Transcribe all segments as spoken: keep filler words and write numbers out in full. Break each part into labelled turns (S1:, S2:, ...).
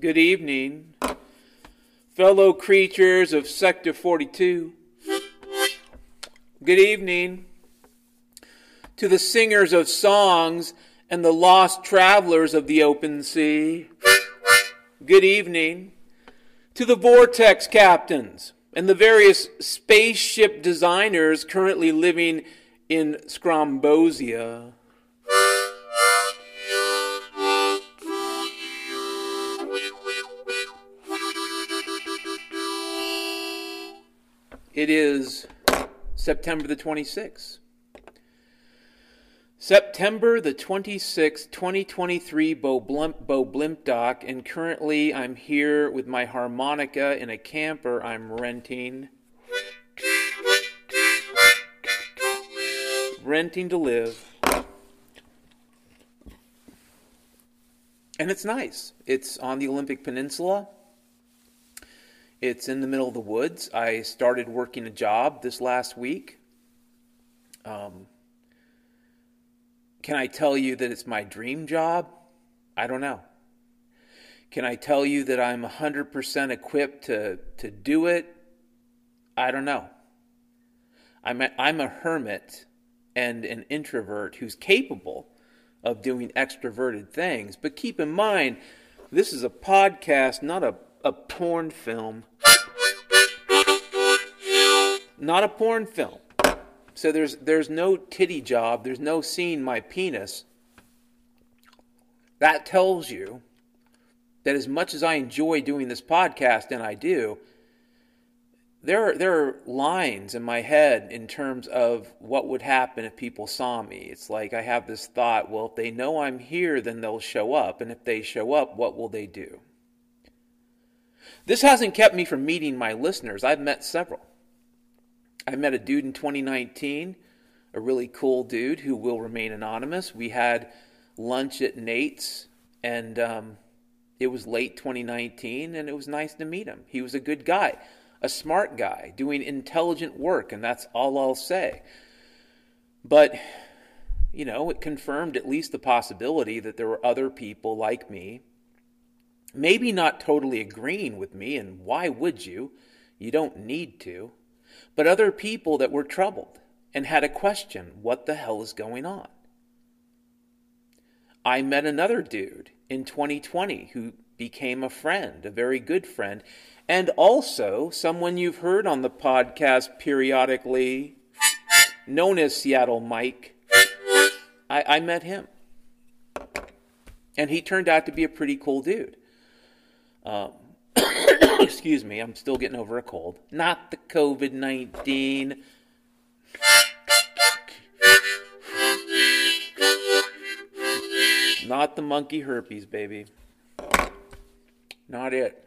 S1: Good evening, fellow creatures of Sector forty-two. Good evening to the singers of songs and the lost travelers of the open sea. Good evening to the vortex captains and the various spaceship designers currently living in Scrombosia. It is September the twenty-sixth. September the twenty-sixth, twenty twenty-three, Bo Blimp, Bo Blimp Doc, and currently I'm here with my harmonica in a camper I'm renting. Renting to live. And it's nice. It's on the Olympic Peninsula. It's in the middle of the woods. I started working a job this last week. Um, can I tell you that it's my dream job? I don't know. Can I tell you that I'm one hundred percent equipped to, to do it? I don't know. I'm a, I'm a hermit and an introvert who's capable of doing extroverted things. But keep in mind, this is a podcast, not a, a porn film. Not a porn film. So there's there's no titty job. There's no seeing my penis. That tells you that as much as I enjoy doing this podcast, and I do, there are, there are lines in my head in terms of what would happen if people saw me. It's like I have this thought, well, if they know I'm here, then they'll show up. And if they show up, what will they do? This hasn't kept me from meeting my listeners. I've met several. I met a dude in twenty nineteen, a really cool dude who will remain anonymous. We had lunch at Nate's, and um, it was late twenty nineteen, and it was nice to meet him. He was a good guy, a smart guy, doing intelligent work, and that's all I'll say. But, you know, it confirmed at least the possibility that there were other people like me, maybe not totally agreeing with me, and why would you? You don't need to. But other people that were troubled and had a question, what the hell is going on? I met another dude in twenty twenty who became a friend, a very good friend, and also someone you've heard on the podcast periodically, known as Seattle Mike. I, I met him. And he turned out to be a pretty cool dude. Um, excuse me, I'm still getting over a cold. Not the covid nineteen. Not the monkey herpes, baby. Not it.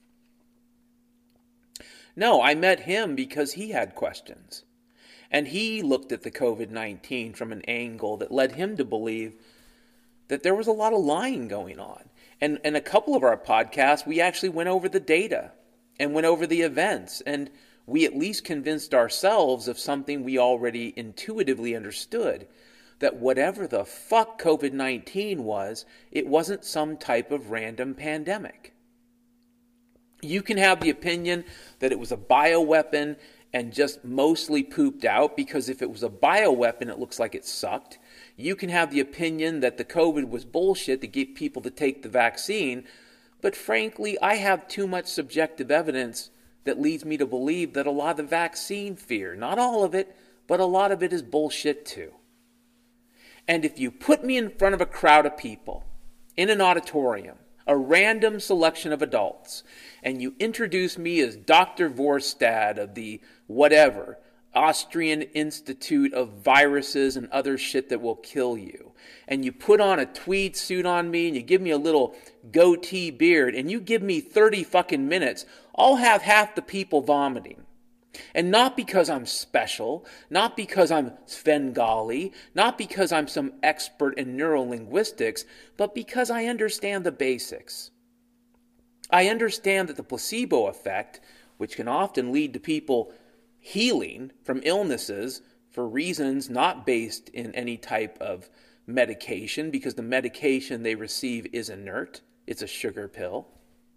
S1: No, I met him because he had questions. And he looked at the covid nineteen from an angle that led him to believe that there was a lot of lying going on. And in a couple of our podcasts, we actually went over the data and went over the events. And we at least convinced ourselves of something we already intuitively understood, that whatever the fuck covid nineteen was, it wasn't some type of random pandemic. You can have the opinion that it was a bioweapon and just mostly pooped out, because if it was a bioweapon, it looks like it sucked. You can have the opinion that the COVID was bullshit to get people to take the vaccine. But frankly, I have too much subjective evidence that leads me to believe that a lot of the vaccine fear, not all of it, but a lot of it is bullshit too. And if you put me in front of a crowd of people, in an auditorium, a random selection of adults, and you introduce me as Doctor Vorstad of the whatever, Austrian Institute of Viruses and other shit that will kill you, and you put on a tweed suit on me, and you give me a little goatee beard, and you give me thirty fucking minutes, I'll have half the people vomiting. And not because I'm special, not because I'm Svengali, not because I'm some expert in neurolinguistics, but because I understand the basics. I understand that the placebo effect, which can often lead to people healing from illnesses for reasons not based in any type of medication, because the medication they receive is inert, it's a sugar pill.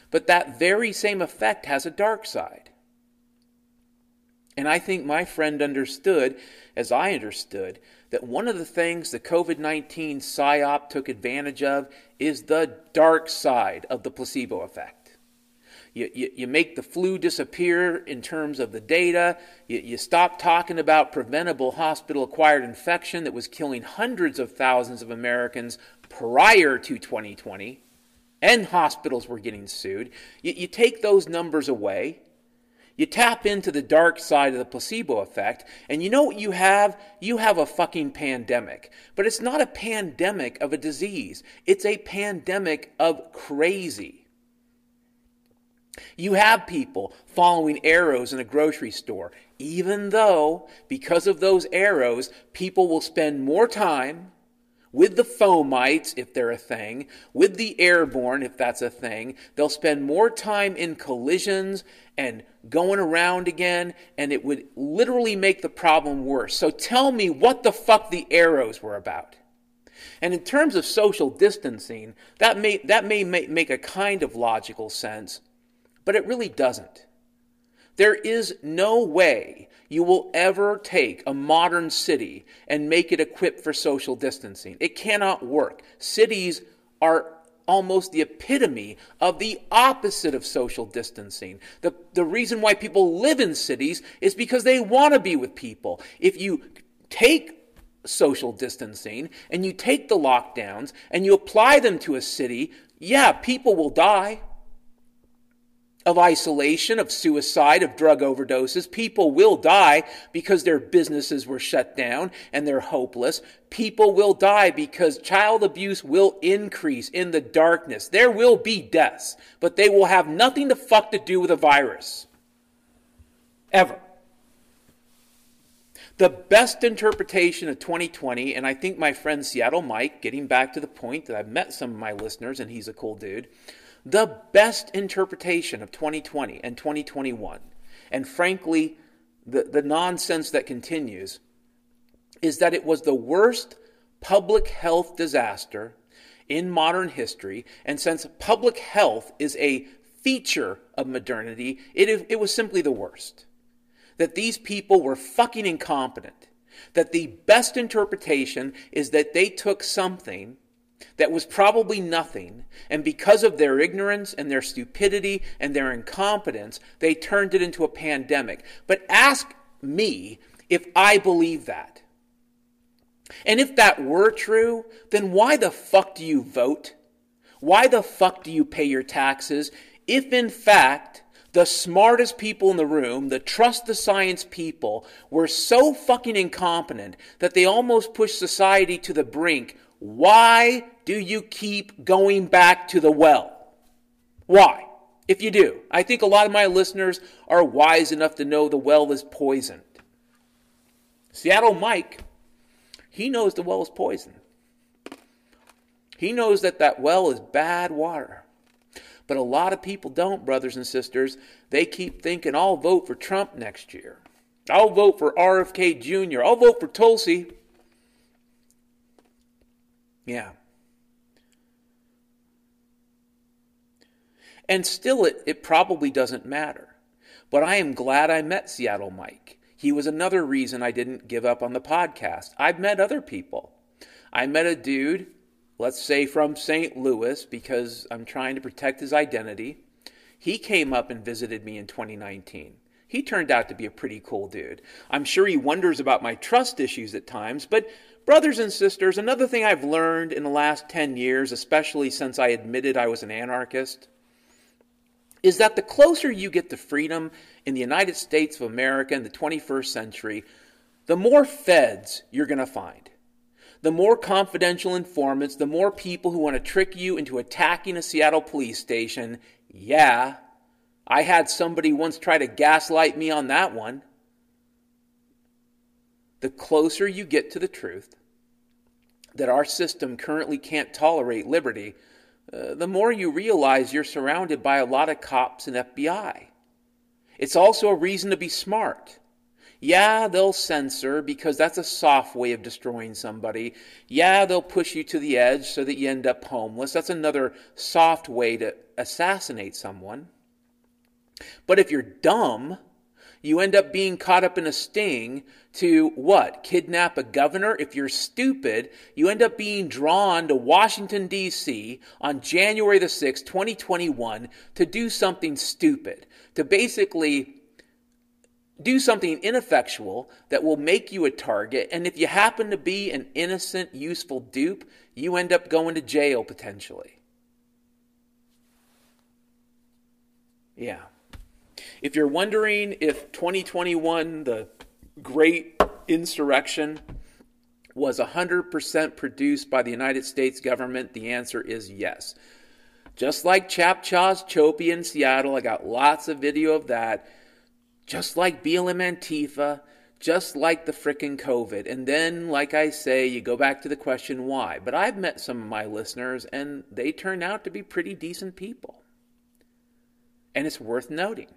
S1: But that very same effect has a dark side. And I think my friend understood, as I understood, that one of the things the covid nineteen psyop took advantage of is the dark side of the placebo effect. You, you, you make the flu disappear in terms of the data. You, you stop talking about preventable hospital-acquired infection that was killing hundreds of thousands of Americans prior to twenty twenty, and hospitals were getting sued. You, you take those numbers away. You tap into the dark side of the placebo effect, and you know what you have? You have a fucking pandemic. But it's not a pandemic of a disease. It's a pandemic of crazy. You have people following arrows in a grocery store, even though, because of those arrows, people will spend more time with the fomites, if they're a thing, with the airborne, if that's a thing. They'll spend more time in collisions and going around again, and it would literally make the problem worse. So tell me what the fuck the arrows were about. And in terms of social distancing, that may, that may make a kind of logical sense, but it really doesn't. There is no way you will ever take a modern city and make it equipped for social distancing. It cannot work. Cities are almost the epitome of the opposite of social distancing. The, the reason why people live in cities is because they want to be with people. If you take social distancing and you take the lockdowns and you apply them to a city, yeah, people will die. Of isolation, of suicide, of drug overdoses. People will die because their businesses were shut down and they're hopeless. People will die because child abuse will increase in the darkness. There will be deaths, but they will have nothing to fuck to do with a virus. Ever. The best interpretation of twenty twenty, and I think my friend Seattle Mike, getting back to the point that I've met some of my listeners and he's a cool dude, the best interpretation of twenty twenty and twenty twenty-one, and frankly, the, the nonsense that continues, is that it was the worst public health disaster in modern history, and since public health is a feature of modernity, it, it was simply the worst. That these people were fucking incompetent. That the best interpretation is that they took something that was probably nothing, and because of their ignorance and their stupidity and their incompetence, they turned it into a pandemic. But ask me if I believe that. And if that were true, then why the fuck do you vote? Why the fuck do you pay your taxes? If in fact the smartest people in the room, the trust the science people, were so fucking incompetent that they almost pushed society to the brink, why do you keep going back to the well? Why? If you do. I think a lot of my listeners are wise enough to know the well is poisoned. Seattle Mike, he knows the well is poisoned. He knows that that well is bad water. But a lot of people don't, brothers and sisters. They keep thinking, I'll vote for Trump next year. I'll vote for R F K Junior I'll vote for Tulsi. Yeah. And still, it, it probably doesn't matter. But I am glad I met Seattle Mike. He was another reason I didn't give up on the podcast. I've met other people. I met a dude, let's say from Saint Louis, because I'm trying to protect his identity. He came up and visited me in twenty nineteen. He turned out to be a pretty cool dude. I'm sure he wonders about my trust issues at times, but brothers and sisters, another thing I've learned in the last ten years, especially since I admitted I was an anarchist, is that the closer you get to freedom in the United States of America in the twenty-first century, the more feds you're going to find. The more confidential informants, the more people who want to trick you into attacking a Seattle police station. Yeah, I had somebody once try to gaslight me on that one. The closer you get to the truth, that our system currently can't tolerate liberty, uh, the more you realize you're surrounded by a lot of cops and F B I. It's also a reason to be smart. Yeah, they'll censor because that's a soft way of destroying somebody. Yeah, they'll push you to the edge so that you end up homeless. That's another soft way to assassinate someone. But if you're dumb, you end up being caught up in a sting to what? Kidnap a governor? If you're stupid, you end up being drawn to Washington, D C on January the sixth, twenty twenty-one to do something stupid. To basically do something ineffectual that will make you a target. And if you happen to be an innocent, useful dupe, you end up going to jail potentially. Yeah. If you're wondering if twenty twenty-one, the great insurrection, was one hundred percent produced by the United States government, the answer is yes. Just like Chapchas Chopi in Seattle, I got lots of video of that. Just like B L M Antifa, just like the frickin' COVID. And then, like I say, you go back to the question why. But I've met some of my listeners, and they turn out to be pretty decent people. And it's worth noting.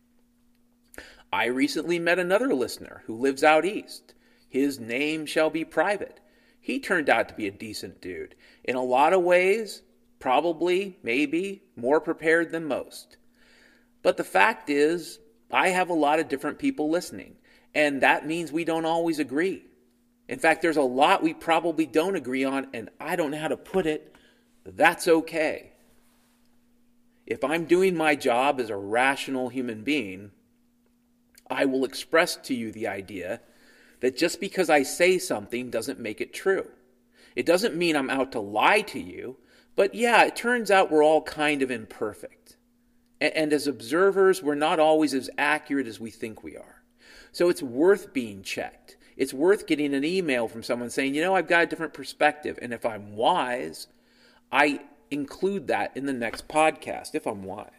S1: I recently met another listener who lives out east. His name shall be private. He turned out to be a decent dude. In a lot of ways, probably, maybe, more prepared than most. But the fact is, I have a lot of different people listening, and that means we don't always agree. In fact, there's a lot we probably don't agree on, and I don't know how to put it. That's okay. If I'm doing my job as a rational human being, I will express to you the idea that just because I say something doesn't make it true. It doesn't mean I'm out to lie to you, but yeah, it turns out we're all kind of imperfect. And as observers, we're not always as accurate as we think we are. So it's worth being checked. It's worth getting an email from someone saying, you know, I've got a different perspective. And if I'm wise, I include that in the next podcast, if I'm wise.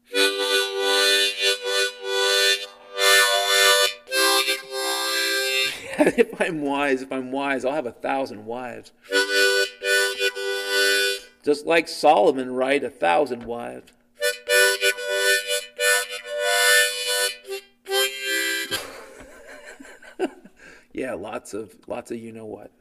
S1: if I'm wise, if I'm wise, I'll have a thousand wives. Just like Solomon, right? A thousand wives. Yeah, lots of, lots of you know what.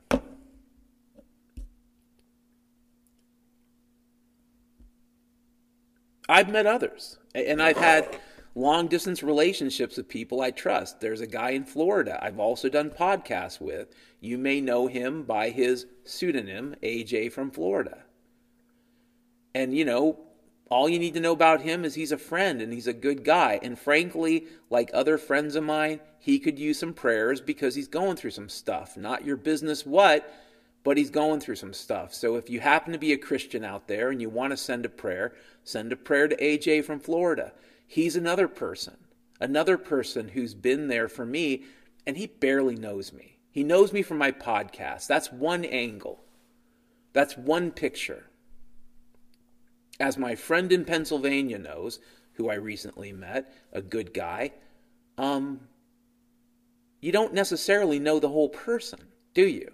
S1: I've met others, and I've had long-distance relationships with people I trust. There's a guy in Florida I've also done podcasts with. You may know him by his pseudonym, A J from Florida. And, you know, all you need to know about him is he's a friend and he's a good guy. And frankly, like other friends of mine, he could use some prayers because he's going through some stuff. Not your business what, but he's going through some stuff. So if you happen to be a Christian out there and you want to send a prayer, send a prayer to A J from Florida. He's another person, another person who's been there for me, and he barely knows me. He knows me from my podcast. That's one angle. That's one picture. As my friend in Pennsylvania knows, who I recently met, a good guy, um, you don't necessarily know the whole person, do you?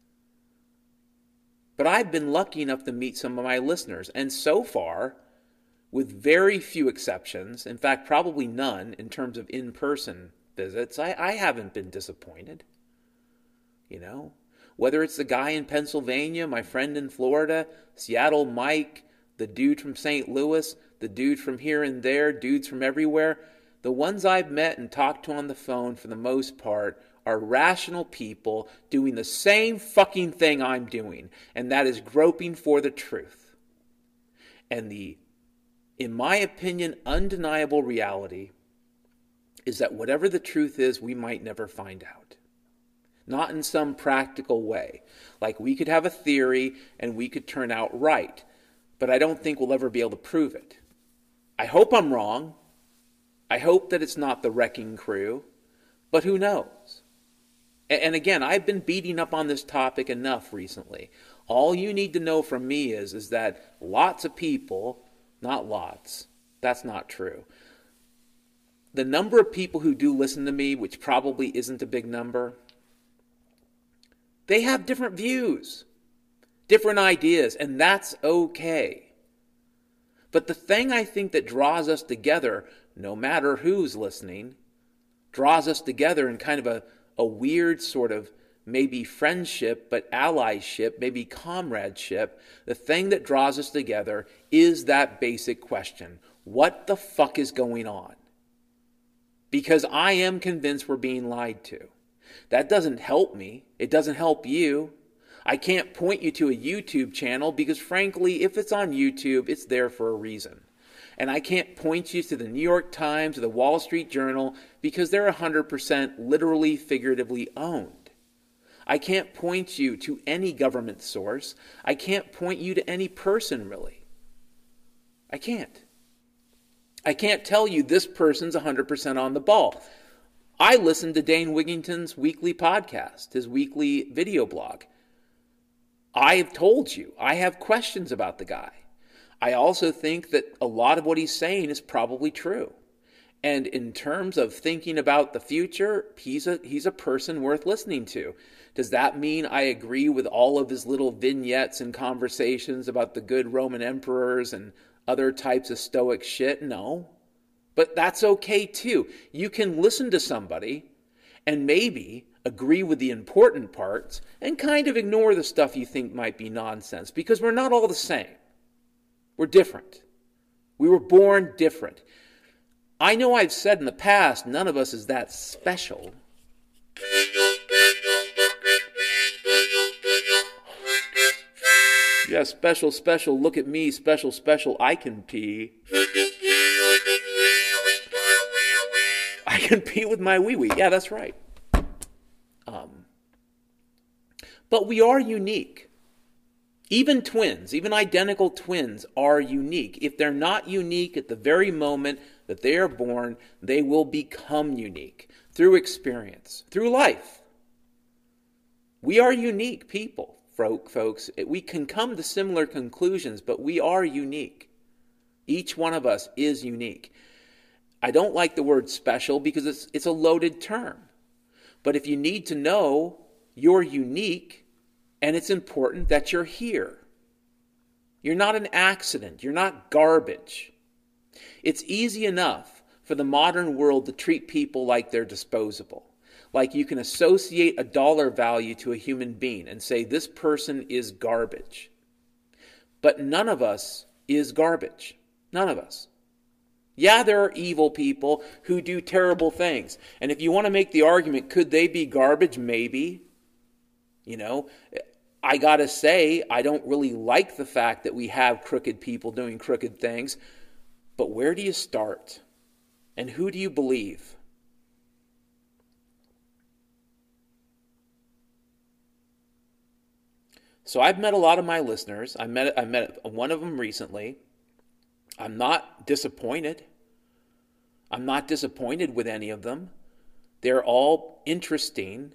S1: But I've been lucky enough to meet some of my listeners, and so far, with very few exceptions, in fact, probably none in terms of in-person visits, I, I haven't been disappointed. You know, whether it's the guy in Pennsylvania, my friend in Florida, Seattle Mike, the dude from Saint Louis, the dude from here and there, dudes from everywhere, the ones I've met and talked to on the phone for the most part are rational people doing the same fucking thing I'm doing, and that is groping for the truth. And the, in my opinion, undeniable reality is that whatever the truth is, we might never find out. Not in some practical way. Like we could have a theory and we could turn out right, but I don't think we'll ever be able to prove it. I hope I'm wrong. I hope that it's not the wrecking crew, but who knows? And again, I've been beating up on this topic enough recently. All you need to know from me is, is that lots of people, not lots, that's not true. The number of people who do listen to me, which probably isn't a big number, they have different views, different ideas, and that's okay. But the thing I think that draws us together, no matter who's listening, draws us together in kind of a, a weird sort of maybe friendship, but allyship, maybe comradeship. The thing that draws us together is that basic question. What the fuck is going on? Because I am convinced we're being lied to. That doesn't help me. It doesn't help you. I can't point you to a YouTube channel because, frankly, if it's on YouTube, it's there for a reason. And I can't point you to the New York Times or the Wall Street Journal because they're one hundred percent literally, figuratively owned. I can't point you to any government source. I can't point you to any person, really. I can't. I can't tell you this person's one hundred percent on the ball. I listen to Dane Wigington's weekly podcast, his weekly video blog. I have told you, I have questions about the guy. I also think that a lot of what he's saying is probably true. And in terms of thinking about the future, he's a, he's a person worth listening to. Does that mean I agree with all of his little vignettes and conversations about the good Roman emperors and other types of stoic shit? No. But that's okay too. You can listen to somebody and maybe agree with the important parts and kind of ignore the stuff you think might be nonsense, because we're not all the same. We're different. We were born different. I know I've said in the past, none of us is that special. Yeah, special, special, look at me, special, special, I can pee. I can pee with my wee-wee. Yeah, that's right. Um, but we are unique. Even twins, even identical twins are unique. If they're not unique at the very moment that they are born, they will become unique through experience, through life. We are unique people, folks. We can come to similar conclusions, but we are unique. Each one of us is unique. I don't like the word special because it's, it's a loaded term. But if you need to know, you're unique, and it's important that you're here. You're not an accident. You're not garbage. It's easy enough for the modern world to treat people like they're disposable. Like you can associate a dollar value to a human being and say this person is garbage. But none of us is garbage. None of us. Yeah, there are evil people who do terrible things. And if you want to make the argument, could they be garbage? Maybe. You know, I got to say, I don't really like the fact that we have crooked people doing crooked things. But where do you start? And who do you believe? So I've met a lot of my listeners. I met I met one of them recently. I'm not disappointed. I'm not disappointed with any of them. They're all interesting,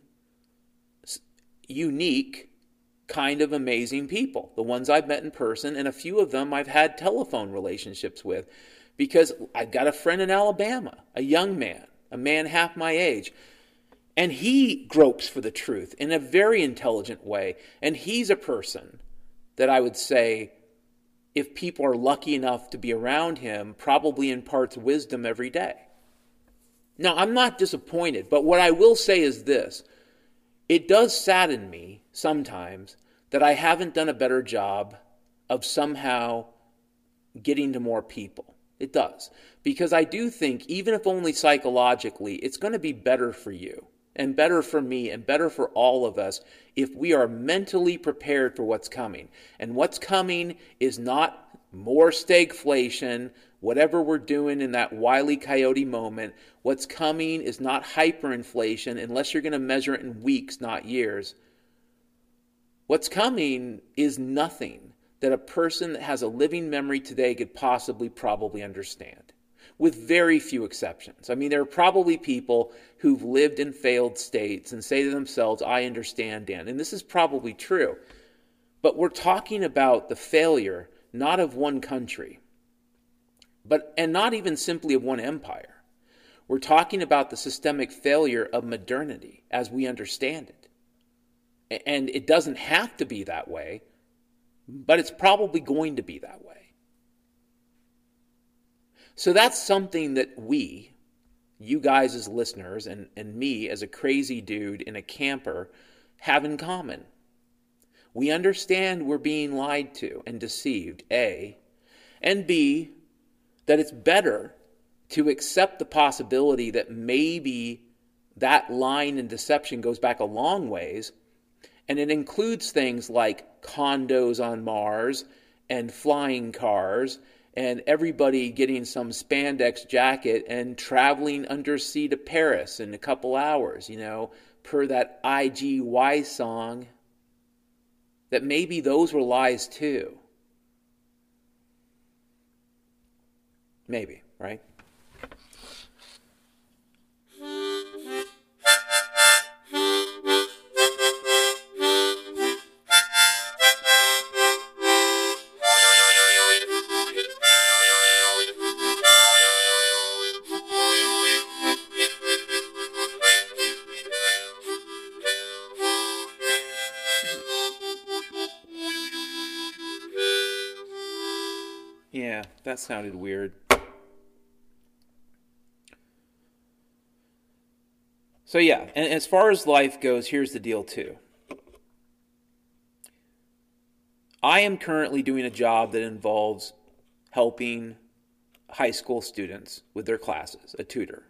S1: unique, kind of amazing people. The ones I've met in person, and a few of them I've had telephone relationships with, because I've got a friend in Alabama, a young man, a man half my age, and he gropes for the truth in a very intelligent way. And he's a person that I would say, if people are lucky enough to be around him, probably imparts wisdom every day. Now, I'm not disappointed, but what I will say is this. It does sadden me sometimes that I haven't done a better job of somehow getting to more people. It does. Because I do think, even if only psychologically, it's going to be better for you and better for me and better for all of us if we are mentally prepared for what's coming. And what's coming is not more stagflation, whatever we're doing in that Wile E. Coyote moment. What's coming is not hyperinflation, unless you're going to measure it in weeks, not years. What's coming is nothing that a person that has a living memory today could possibly probably understand, with very few exceptions. I mean, there are probably people who've lived in failed states and say to themselves, I understand, Dan. And this is probably true. But we're talking about the failure, not of one country, but and not even simply of one empire. We're talking about the systemic failure of modernity as we understand it. And it doesn't have to be that way, but it's probably going to be that way. So that's something that we, you guys as listeners and, and me as a crazy dude in a camper have in common. We understand we're being lied to and deceived, A, and B, that it's better to accept the possibility that maybe that line in deception goes back a long ways, and it includes things like condos on Mars and flying cars and everybody getting some spandex jacket and traveling undersea to Paris in a couple hours, you know, per that I G Y song, that maybe those were lies too. Maybe, right? Yeah, that sounded weird. So yeah, and as far as life goes, here's the deal too. I am currently doing a job that involves helping high school students with their classes, a tutor.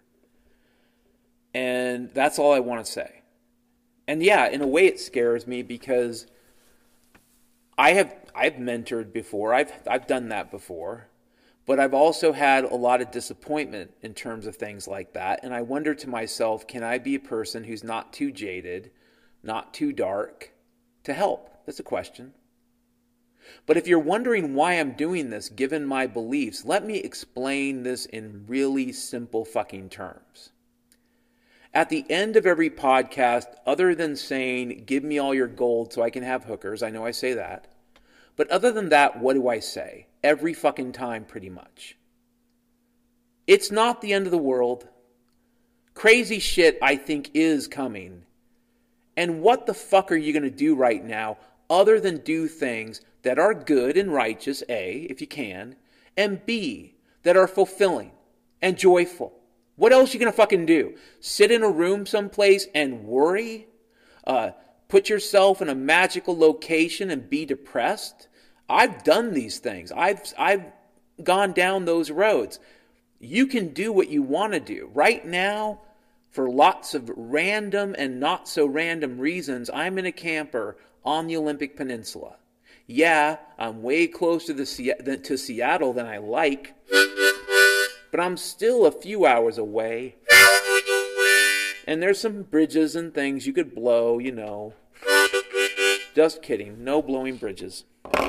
S1: And that's all I want to say. And yeah, in a way it scares me because I have I've mentored before. I've I've done that before. But I've also had a lot of disappointment in terms of things like that. And I wonder to myself, can I be a person who's not too jaded, not too dark, to help? That's a question. But if you're wondering why I'm doing this, given my beliefs, let me explain this in really simple fucking terms. At the end of every podcast, other than saying, give me all your gold so I can have hookers, I know I say that. But other than that, what do I say? Every fucking time, pretty much. It's not the end of the world. Crazy shit, I think, is coming. And what the fuck are you going to do right now other than do things that are good and righteous, A, if you can, and B, that are fulfilling and joyful? What else are you going to fucking do? Sit in a room someplace and worry? Uh, put yourself in a magical location and be depressed? I've done these things. I've I've gone down those roads. You can do what you want to do. Right now, for lots of random and not so random reasons, I'm in a camper on the Olympic Peninsula. Yeah, I'm way closer to, to Seattle than I like, but I'm still a few hours away. And there's some bridges and things you could blow, you know. Just kidding. No blowing bridges.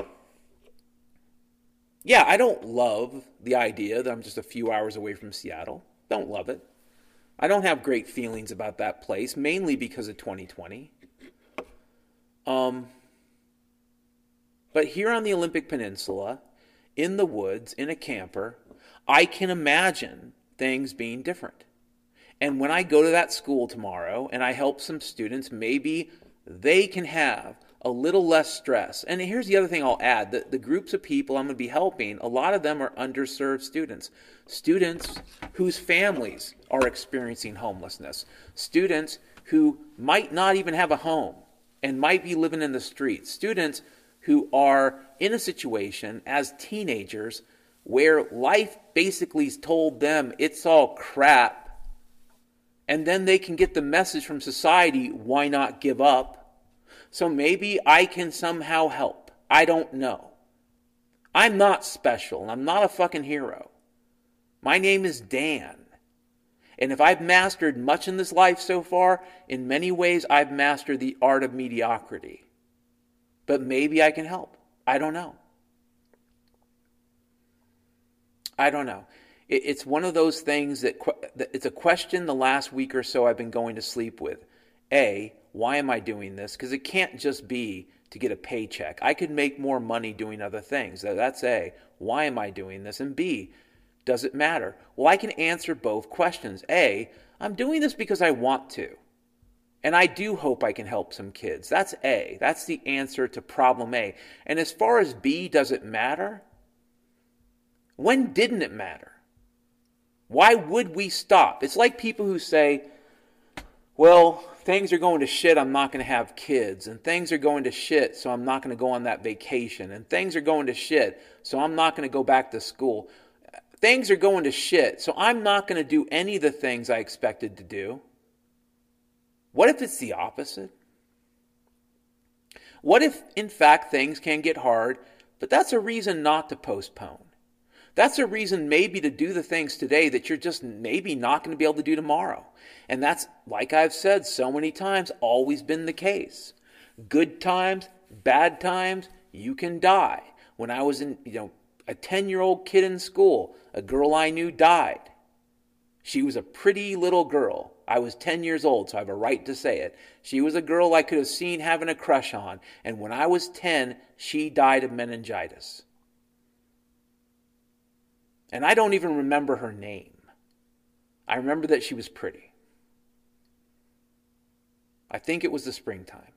S1: Yeah, I don't love the idea that I'm just a few hours away from Seattle. Don't love it. I don't have great feelings about that place, mainly because of twenty twenty. Um, but here on the Olympic Peninsula, in the woods, in a camper, I can imagine things being different. And when I go to that school tomorrow and I help some students, maybe they can have a little less stress. And here's the other thing I'll add. The, the groups of people I'm going to be helping, a lot of them are underserved students. Students whose families are experiencing homelessness. Students who might not even have a home and might be living in the streets. Students who are in a situation as teenagers where life basically told them it's all crap. And then they can get the message from society, why not give up? So maybe I can somehow help. I don't know. I'm not special. I'm not a fucking hero. My name is Dan. And if I've mastered much in this life so far, in many ways I've mastered the art of mediocrity. But maybe I can help. I don't know. I don't know. It's one of those things that it's a question the last week or so I've been going to sleep with. A, why am I doing this? Because it can't just be to get a paycheck. I could make more money doing other things. That's A, why am I doing this? And B, does it matter? Well, I can answer both questions. A, I'm doing this because I want to. And I do hope I can help some kids. That's A. That's the answer to problem A. And as far as B, does it matter? When didn't it matter? Why would we stop? It's like people who say, well, things are going to shit, I'm not going to have kids. And things are going to shit, so I'm not going to go on that vacation. And things are going to shit, so I'm not going to go back to school. Things are going to shit, so I'm not going to do any of the things I expected to do. What if it's the opposite? What if, in fact, things can get hard, but that's a reason not to postpone? That's a reason maybe to do the things today that you're just maybe not going to be able to do tomorrow. And that's, like I've said so many times, always been the case. Good times, bad times, you can die. When I was in, you know, a ten-year-old kid in school, a girl I knew died. She was a pretty little girl. I was ten years old, so I have a right to say it. She was a girl I could have seen having a crush on. And when I was ten, she died of meningitis. And I don't even remember her name. I remember that she was pretty. I think it was the springtime.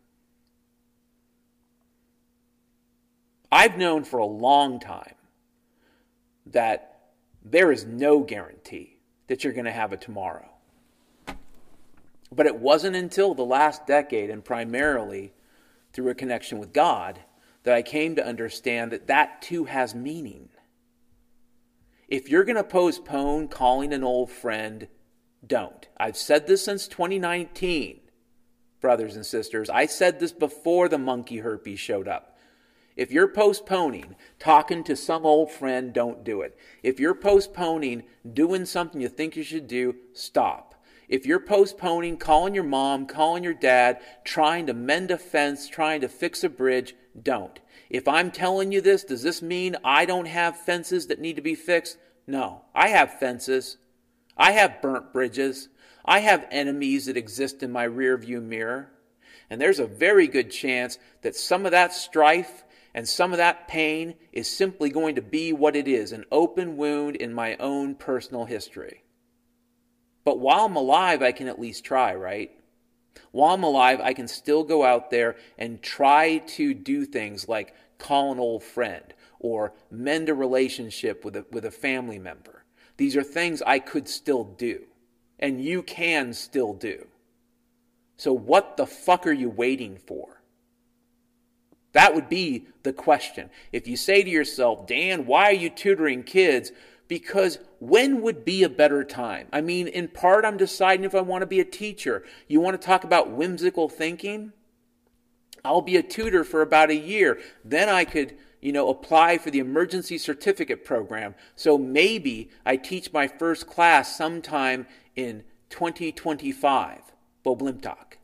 S1: I've known for a long time that there is no guarantee that you're going to have a tomorrow. But it wasn't until the last decade, and primarily through a connection with God, that I came to understand that that too has meaning. If you're going to postpone calling an old friend, don't. I've said this since twenty nineteen, brothers and sisters. I said this before the monkey herpes showed up. If you're postponing talking to some old friend, don't do it. If you're postponing doing something you think you should do, stop. If you're postponing calling your mom, calling your dad, trying to mend a fence, trying to fix a bridge, don't. If I'm telling you this, does this mean I don't have fences that need to be fixed? No, I have fences. I have burnt bridges. I have enemies that exist in my rearview mirror. And there's a very good chance that some of that strife and some of that pain is simply going to be what it is, an open wound in my own personal history. But while I'm alive, I can at least try, right? While I'm alive, I can still go out there and try to do things like call an old friend or mend a relationship with a, with a family member. These are things I could still do, and you can still do. So what the fuck are you waiting for? That would be the question. If you say to yourself, Dan, why are you tutoring kids? Because when would be a better time? I mean, in part, I'm deciding if I want to be a teacher. You want to talk about whimsical thinking? I'll be a tutor for about a year. Then I could, you know, apply for the emergency certificate program. So maybe I teach my first class sometime in twenty twenty-five. Boblimtok.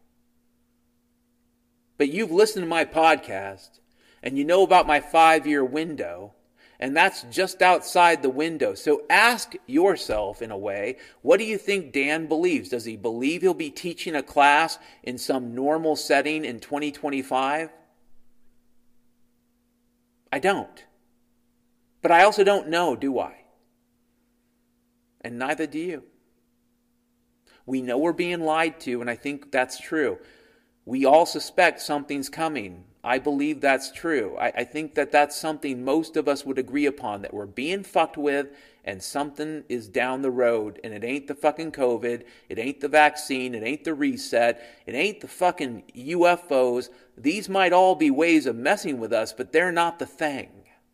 S1: But you've listened to my podcast, and you know about my five-year window. And that's just outside the window. So ask yourself, in a way, what do you think Dan believes? Does he believe he'll be teaching a class in some normal setting in twenty twenty-five? I don't. But I also don't know, do I? And neither do you. We know we're being lied to, and I think that's true. We all suspect something's coming. I believe that's true. I, I think that that's something most of us would agree upon, that we're being fucked with and something is down the road, and it ain't the fucking COVID, it ain't the vaccine, it ain't the reset, it ain't the fucking U F Os. These might all be ways of messing with us, but they're not the thing.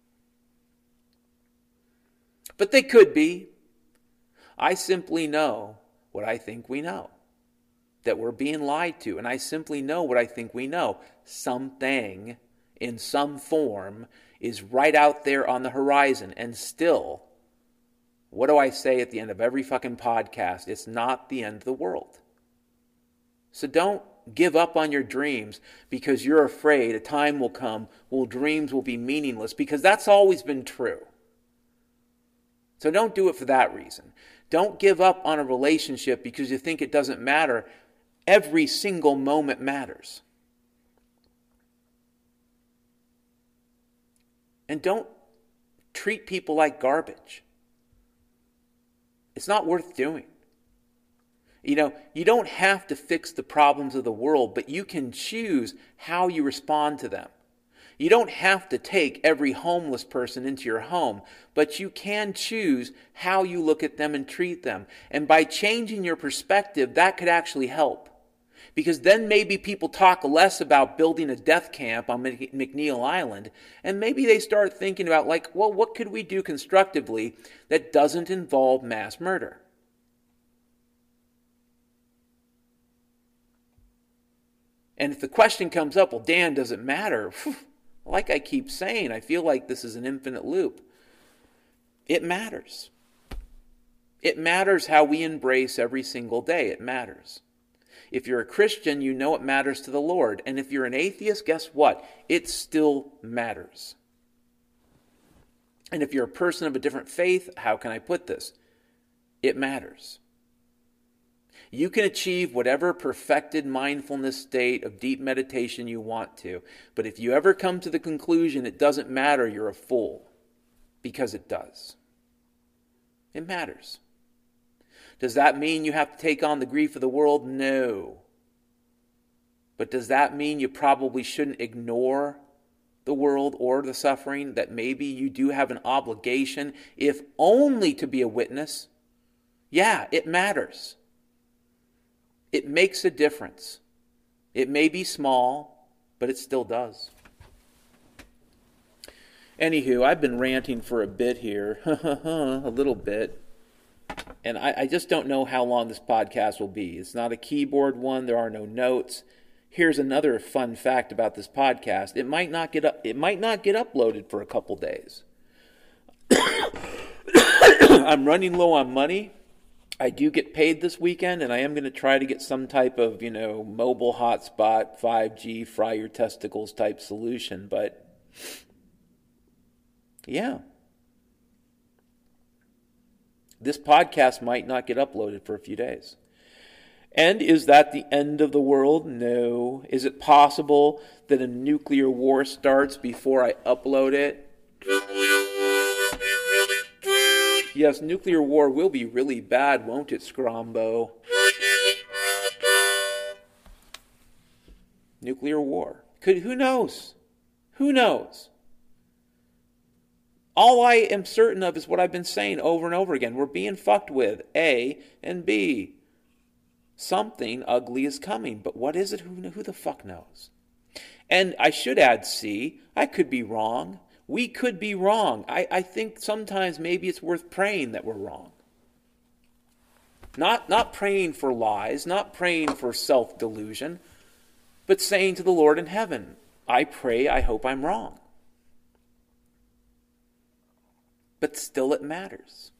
S1: But they could be. I simply know what I think we know. That we're being lied to. And I simply know what I think we know. Something in some form is right out there on the horizon. And still, what do I say at the end of every fucking podcast? It's not the end of the world. So don't give up on your dreams because you're afraid a time will come when dreams will be meaningless, because that's always been true. So don't do it for that reason. Don't give up on a relationship because you think it doesn't matter. Every single moment matters. And don't treat people like garbage. It's not worth doing. You know, you don't have to fix the problems of the world, but you can choose how you respond to them. You don't have to take every homeless person into your home, but you can choose how you look at them and treat them. And by changing your perspective, that could actually help. Because then maybe people talk less about building a death camp on McNeil Island, and maybe they start thinking about, like, well, what could we do constructively that doesn't involve mass murder? And if the question comes up, well, Dan, does it matter? Like I keep saying, I feel like this is an infinite loop. It matters. It matters how we embrace every single day. It matters. If you're a Christian, you know it matters to the Lord. And if you're an atheist, guess what? It still matters. And if you're a person of a different faith, how can I put this? It matters. You can achieve whatever perfected mindfulness state of deep meditation you want to. But if you ever come to the conclusion it doesn't matter, you're a fool. Because it does. It matters. Does that mean you have to take on the grief of the world? No. But does that mean you probably shouldn't ignore the world or the suffering? That maybe you do have an obligation, if only to be a witness? Yeah, it matters. It makes a difference. It may be small, but it still does. Anywho, I've been ranting for a bit here. A little bit. And I, I just don't know how long this podcast will be. It's not a keyboard one. There are no notes. Here's another fun fact about this podcast. It might not get up, it might not get uploaded for a couple days. I'm running low on money. I do get paid this weekend, and I am going to try to get some type of, you know, mobile hotspot, five G, fry your testicles type solution. But, yeah. This podcast might not get uploaded for a few days. And is that the end of the world? No. Is it possible that a nuclear war starts before I upload it? Yes, nuclear war will be really bad, won't it, Scrombo? Nuclear war. Could, who knows? Who knows? All I am certain of is what I've been saying over and over again. We're being fucked with, A, and B. Something ugly is coming, but what is it? Who, who the fuck knows? And I should add C. I could be wrong. We could be wrong. I, I think sometimes maybe it's worth praying that we're wrong. Not, not praying for lies, not praying for self-delusion, but saying to the Lord in heaven, I pray, I hope I'm wrong. But still it matters.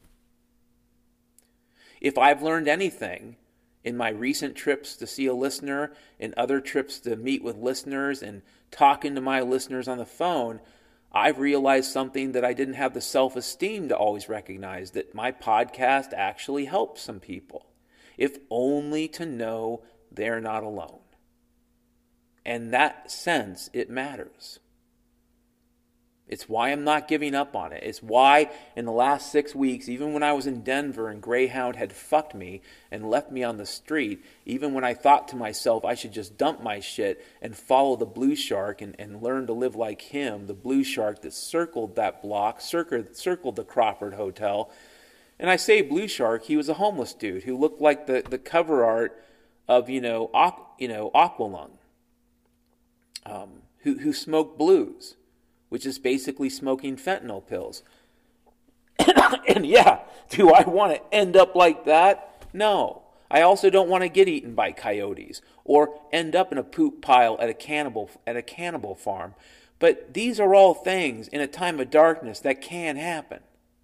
S1: If I've learned anything in my recent trips to see a listener, in other trips to meet with listeners, and talking to my listeners on the phone, I've realized something that I didn't have the self-esteem to always recognize, that my podcast actually helps some people, if only to know they're not alone. In that sense, it matters. It's why I'm not giving up on it. It's why in the last six weeks, even when I was in Denver and Greyhound had fucked me and left me on the street, even when I thought to myself I should just dump my shit and follow the blue shark and, and learn to live like him, the blue shark that circled that block, circled, circled the Crawford Hotel. And I say blue shark, he was a homeless dude who looked like the, the cover art of, you know, aqu, you know Aqualung, um, who, who smoked blues, which is basically smoking fentanyl pills. And yeah, do I want to end up like that? No. I also don't want to get eaten by coyotes or end up in a poop pile at a cannibal at a cannibal farm. But these are all things in a time of darkness that can happen.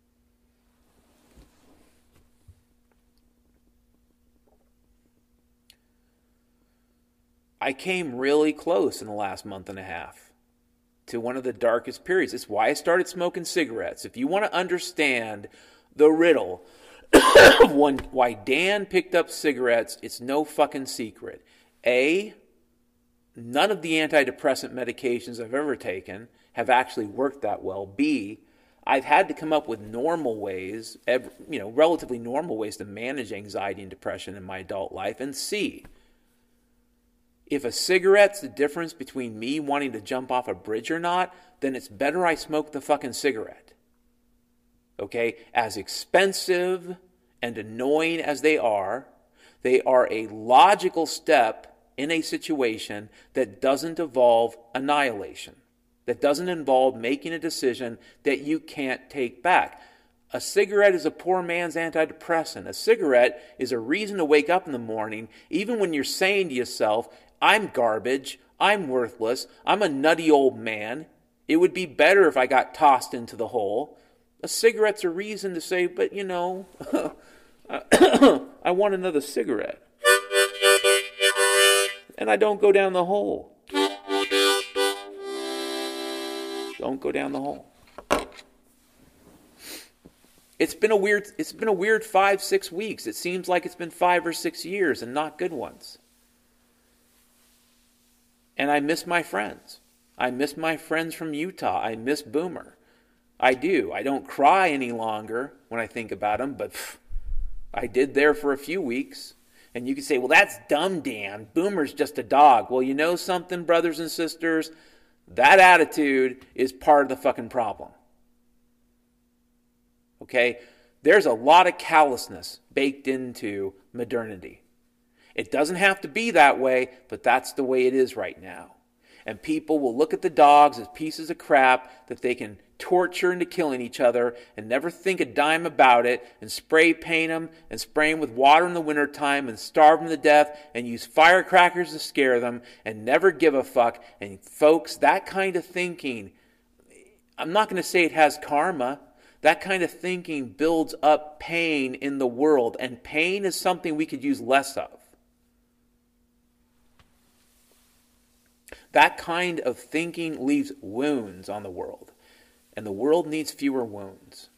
S1: I came really close in the last month and a half to one of the darkest periods. It's why I started smoking cigarettes. If you want to understand the riddle of one, why Dan picked up cigarettes, it's no fucking secret. A, none of the antidepressant medications I've ever taken have actually worked that well. B, I've had to come up with normal ways, you know, relatively normal ways to manage anxiety and depression in my adult life. And C, If a cigarette's the difference between me wanting to jump off a bridge or not, then it's better I smoke the fucking cigarette. Okay? As expensive and annoying as they are, they are a logical step in a situation that doesn't involve annihilation, that doesn't involve making a decision that you can't take back. A cigarette is a poor man's antidepressant. A cigarette is a reason to wake up in the morning, even when you're saying to yourself, I'm garbage, I'm worthless, I'm a nutty old man. It would be better if I got tossed into the hole. A cigarette's a reason to say, but you know, I want another cigarette. And I don't go down the hole. Don't go down the hole. It's been a weird, it's been a weird five, six weeks. It seems like it's been five or six years and not good ones. And I miss my friends. I miss my friends from Utah. I miss Boomer. I do. I don't cry any longer when I think about him, but pff, I did there for a few weeks. And you can say, well, that's dumb, Dan. Boomer's just a dog. Well, you know something, brothers and sisters? That attitude is part of the fucking problem. Okay? There's a lot of callousness baked into modernity. It doesn't have to be that way, but that's the way it is right now. And people will look at the dogs as pieces of crap that they can torture into killing each other and never think a dime about it, and spray paint them and spray them with water in the wintertime and starve them to death and use firecrackers to scare them and never give a fuck. And folks, that kind of thinking, I'm not going to say it has karma. That kind of thinking builds up pain in the world, and pain is something we could use less of. That kind of thinking leaves wounds on the world. And the world needs fewer wounds.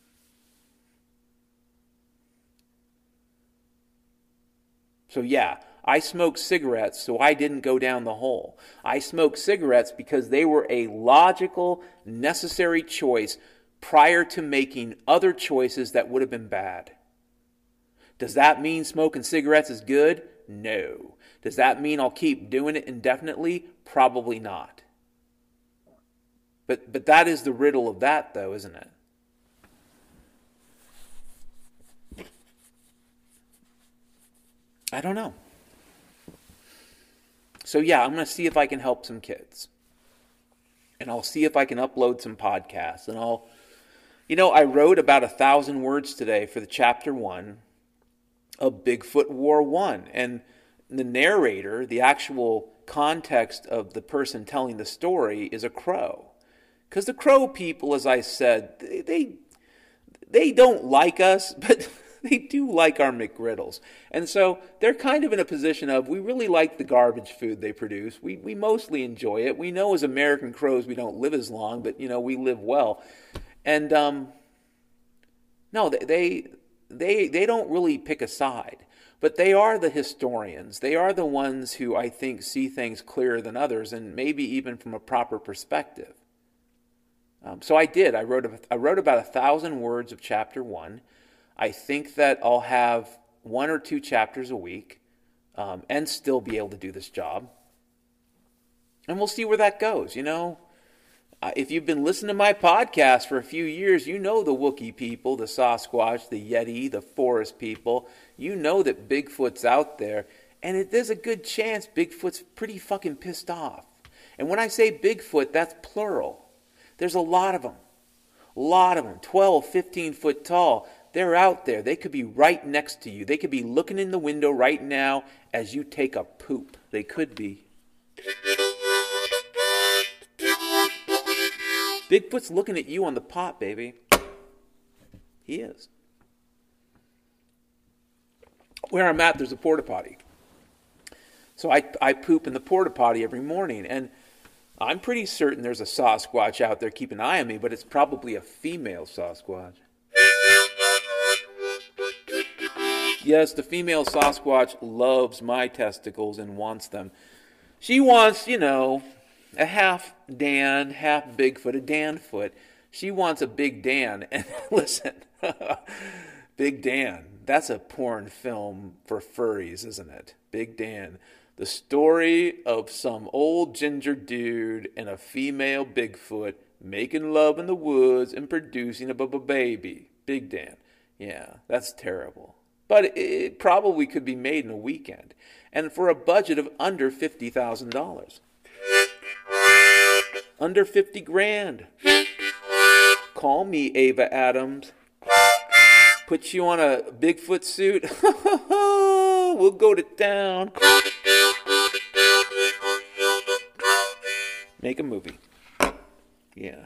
S1: So yeah, I smoked cigarettes so I didn't go down the hole. I smoked cigarettes because they were a logical, necessary choice prior to making other choices that would have been bad. Does that mean smoking cigarettes is good? No. Does that mean I'll keep doing it indefinitely? Probably not. But but that is the riddle of that, though, isn't it? I don't know. So yeah, I'm going to see if I can help some kids. And I'll see if I can upload some podcasts. And I'll, you know, I wrote about a thousand words today for the chapter one of Bigfoot War One. And the narrator, the actual context of the person telling the story, is a crow. Because the crow people, as I said, they, they they don't like us, but they do like our McGriddles. And so they're kind of in a position of, we really like the garbage food they produce. We we mostly enjoy it. We know as American crows we don't live as long, but, you know, we live well. And, um, no, they they they, they don't really pick a side. But they are the historians. They are the ones who, I think, see things clearer than others, and maybe even from a proper perspective. Um, so I did. I wrote a, I wrote about a thousand words of chapter one. I think that I'll have one or two chapters a week um, and still be able to do this job. And we'll see where that goes, you know. Uh, if you've been listening to my podcast for a few years, you know the Wookiee people, the Sasquatch, the Yeti, the forest people. You know that Bigfoot's out there. And it, there's a good chance Bigfoot's pretty fucking pissed off. And when I say Bigfoot, that's plural. There's a lot of them. A lot of them. twelve, fifteen foot tall. They're out there. They could be right next to you. They could be looking in the window right now as you take a poop. They could be. Bigfoot's looking at you on the pot, baby. He is. Where I'm at, there's a porta potty. So I, I poop in the porta potty every morning. And I'm pretty certain there's a Sasquatch out there keeping an eye on me, but it's probably a female Sasquatch. Yes, the female Sasquatch loves my testicles and wants them. She wants, you know, a half Dan, half Bigfoot, a Danfoot. She wants a Big Dan. And listen, Big Dan, that's a porn film for furries, isn't it? Big Dan. The story of some old ginger dude and a female Bigfoot making love in the woods and producing a baby. Big Dan. Yeah, that's terrible. But it probably could be made in a weekend. And for a budget of under fifty thousand dollars. Under fifty grand. Call me, Ava Adams. Put you on a Bigfoot suit. We'll go to town. Make a movie. Yeah.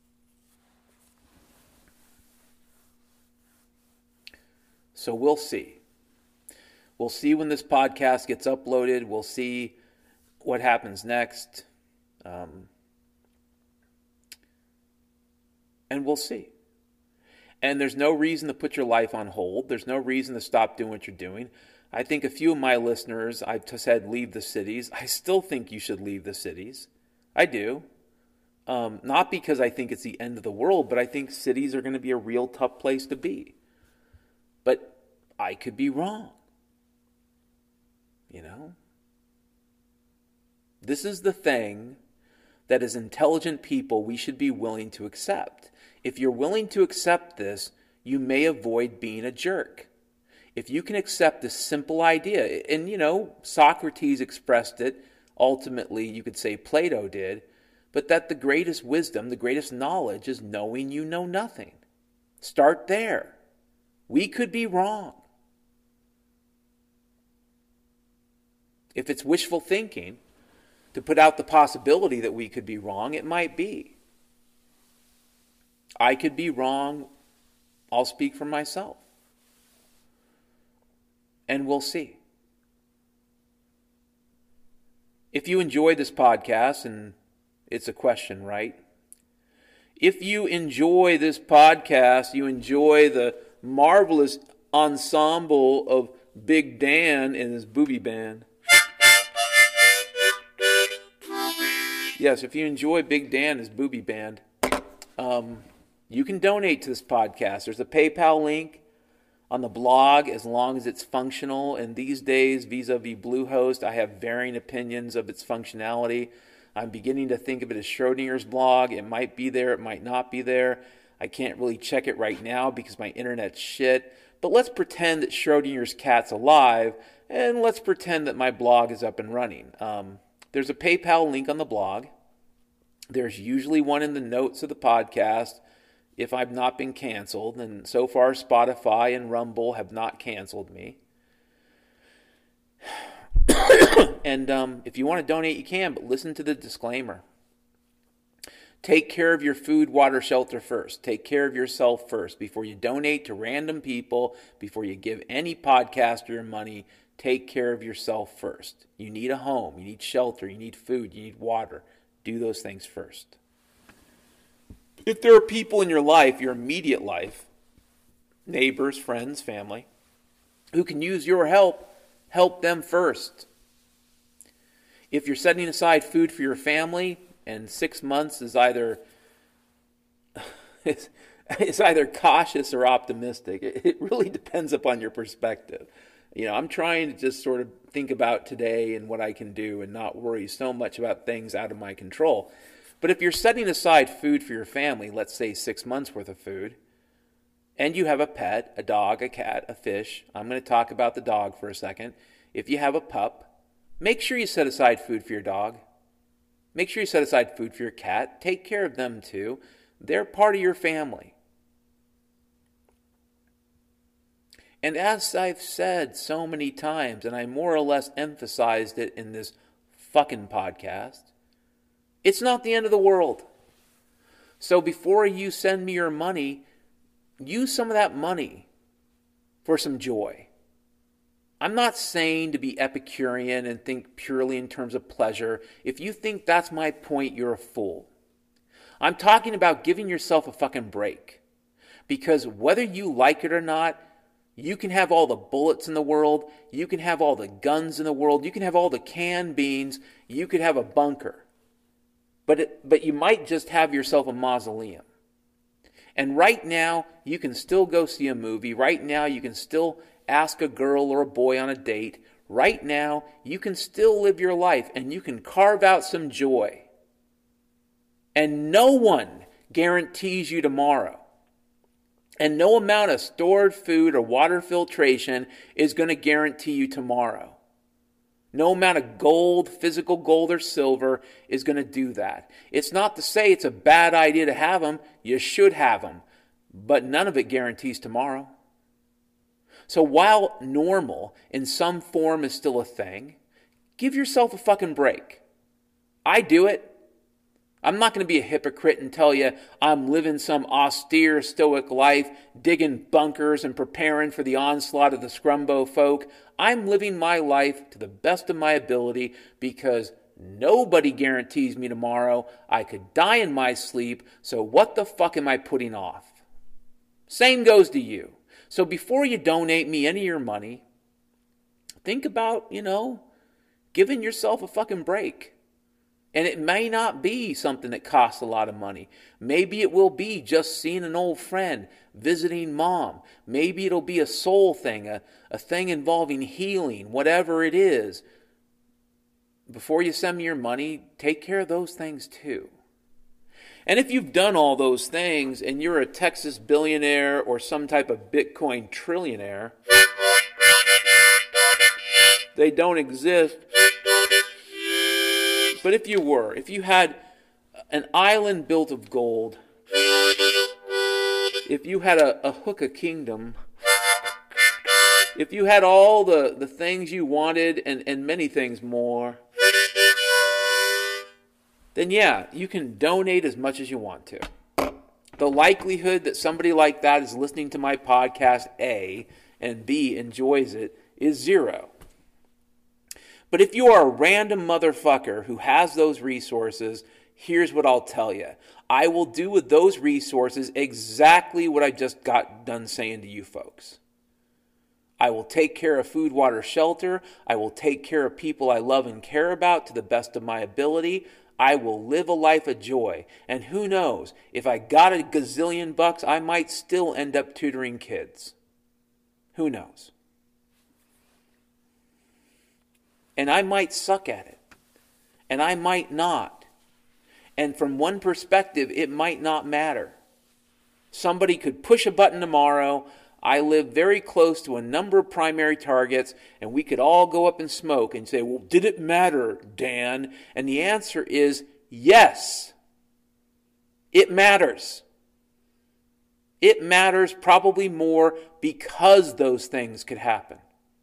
S1: So we'll see. We'll see when this podcast gets uploaded. We'll see what happens next. Um, and we'll see. And there's no reason to put your life on hold. There's no reason to stop doing what you're doing. I think a few of my listeners, I've said leave the cities. I still think you should leave the cities. I do. Um, not because I think it's the end of the world, but I think cities are going to be a real tough place to be. But I could be wrong. You know? This is the thing that as intelligent people we should be willing to accept. If you're willing to accept this, you may avoid being a jerk. If you can accept this simple idea, and you know, Socrates expressed it, ultimately you could say Plato did, but that the greatest wisdom, the greatest knowledge is knowing you know nothing. Start there. We could be wrong. If it's wishful thinking to put out the possibility that we could be wrong, it might be. I could be wrong. I'll speak for myself. And we'll see. If you enjoy this podcast, and it's a question, right? If you enjoy this podcast, you enjoy the marvelous ensemble of Big Dan and his booby band. Yes, if you enjoy Big Dan and his booby band, um, you can donate to this podcast. There's a PayPal link on the blog as long as it's functional. And these days, vis-a-vis Bluehost, I have varying opinions of its functionality. I'm beginning to think of it as Schrodinger's blog. It might be there, it might not be there. I can't really check it right now because my internet's shit. But let's pretend that Schrodinger's cat's alive, and let's pretend that my blog is up and running. Um, there's a PayPal link on the blog. There's usually one in the notes of the podcast if I've not been canceled. And so far, Spotify and Rumble have not canceled me. And um, if you want to donate, you can, but listen to the disclaimer. Take care of your food, water, shelter first. Take care of yourself first. Before you donate to random people, before you give any podcaster your money, take care of yourself first. You need a home, you need shelter, you need food, you need water. Do those things first. If there are people in your life, your immediate life, neighbors, friends, family, who can use your help, help them first. If you're setting aside food for your family, and six months is either it's either cautious or optimistic. It really depends upon your perspective. You know, I'm trying to just sort of think about today and what I can do and not worry so much about things out of my control. But if you're setting aside food for your family, let's say six months worth of food, and you have a pet, a dog, a cat, a fish, I'm going to talk about the dog for a second. If you have a pup, make sure you set aside food for your dog. Make sure you set aside food for your cat. Take care of them too. They're part of your family. And as I've said so many times, and I more or less emphasized it in this fucking podcast, it's not the end of the world. So before you send me your money, use some of that money for some joy. I'm not saying to be Epicurean and think purely in terms of pleasure. If you think that's my point, you're a fool. I'm talking about giving yourself a fucking break. Because whether you like it or not, you can have all the bullets in the world, you can have all the guns in the world, you can have all the canned beans, you could have a bunker. But it, but you might just have yourself a mausoleum. And right now, you can still go see a movie. Right now, you can still ask a girl or a boy on a date. right now you can still live your life and you can carve out some joy. And no one guarantees you tomorrow. And no amount of stored food or water filtration is going to guarantee you tomorrow. No amount of gold, physical gold or silver, is going to do that. It's not to say it's a bad idea to have them. You should have them. But none of it guarantees tomorrow. So while normal in some form is still a thing, give yourself a fucking break. I do it. I'm not going to be a hypocrite and tell you I'm living some austere, stoic life, digging bunkers and preparing for the onslaught of the scrumbo folk. I'm living my life to the best of my ability because nobody guarantees me tomorrow. I could die in my sleep, so what the fuck am I putting off? Same goes to you. So before you donate me any of your money, think about, you know, giving yourself a fucking break. And it may not be something that costs a lot of money. Maybe it will be just seeing an old friend, visiting mom. Maybe it'll be a soul thing, a, a thing involving healing, whatever it is. Before you send me your money, take care of those things too. And if you've done all those things and you're a Texas billionaire or some type of Bitcoin trillionaire, they don't exist. But if you were, if you had an island built of gold, if you had a, a hookah kingdom, if you had all the, the things you wanted and, and many things more, then yeah, you can donate as much as you want to. The likelihood that somebody like that is listening to my podcast, A, and B, enjoys it, is zero. But if you are a random motherfucker who has those resources, here's what I'll tell you. I will do with those resources exactly what I just got done saying to you folks. I will take care of food, water, shelter. I will take care of people I love and care about to the best of my ability. I will live a life of joy. And who knows, if I got a gazillion bucks, I might still end up tutoring kids. Who knows? And I might suck at it. And I might not. And from one perspective, it might not matter. Somebody could push a button tomorrow. I live very close to a number of primary targets, and we could all go up in smoke and say, well, did it matter, Dan? And the answer is yes. It matters. It matters probably more because those things could happen.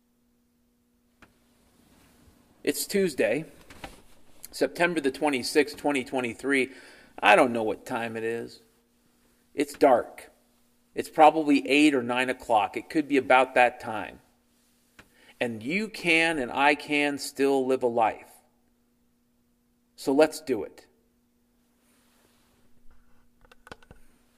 S1: It's Tuesday, September the twenty-sixth, twenty twenty-three. I don't know what time it is. It's dark. It's probably eight or nine o'clock. It could be about that time. And you can and I can still live a life. So let's do it.